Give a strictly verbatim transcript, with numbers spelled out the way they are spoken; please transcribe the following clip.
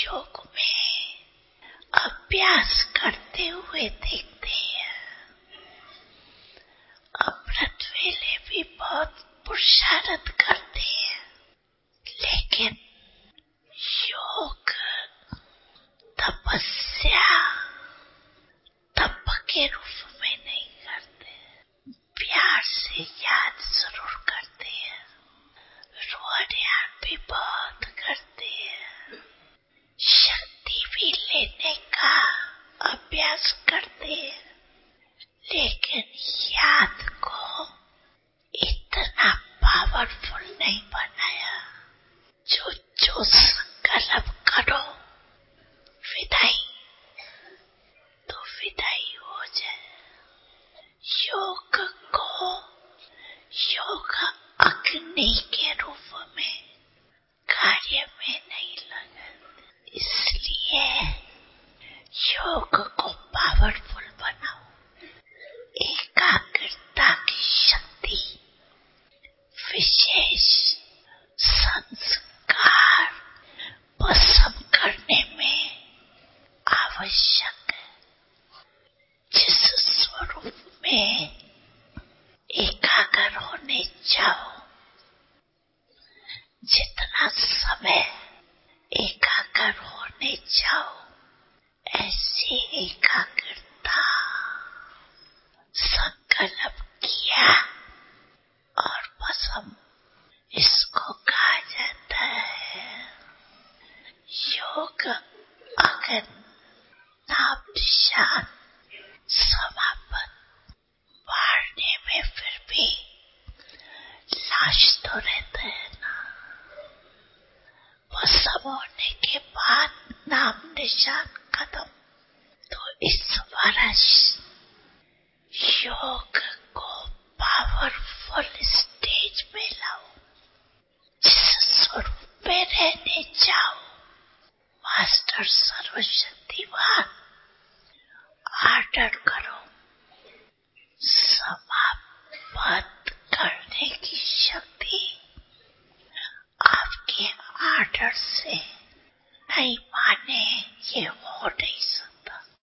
योग में अभ्यास करते हुए देखते हैं। अमृत वेले भी बहुत पुरुषार्थ करते हैं, लेकिन योग तपस्या तप के रूप में नहीं करते, प्यार से याद जरूर करते हैं, रोयान भी बहुत करते हैं, शक्ति भी लेने का अभ्यास करते हैं, लेकिन याद को इतना पावरफुल नहीं बनाया। जो जो संकल्प करो विदाई तो विदाई हो जाए। योग को योग अग्नि के रूप में कार्य में नहीं लगा, इसलिए योग को पावरफुल बनाओ। एकाग्रता की शक्ति विशेष संस्कार पसंद करने में आवश्यक है। जिस स्वरूप में एकाग्र होने जाओ, जितना समय एकाग्र होने जाओ, ऐसी एकाग्रता संकल्प किया और पसंद, इसको कहा जाता है योग अगन नाम निशान समापन। मारने में फिर भी लाश तो रहता है ना, भस्म होने के बाद नाम निशान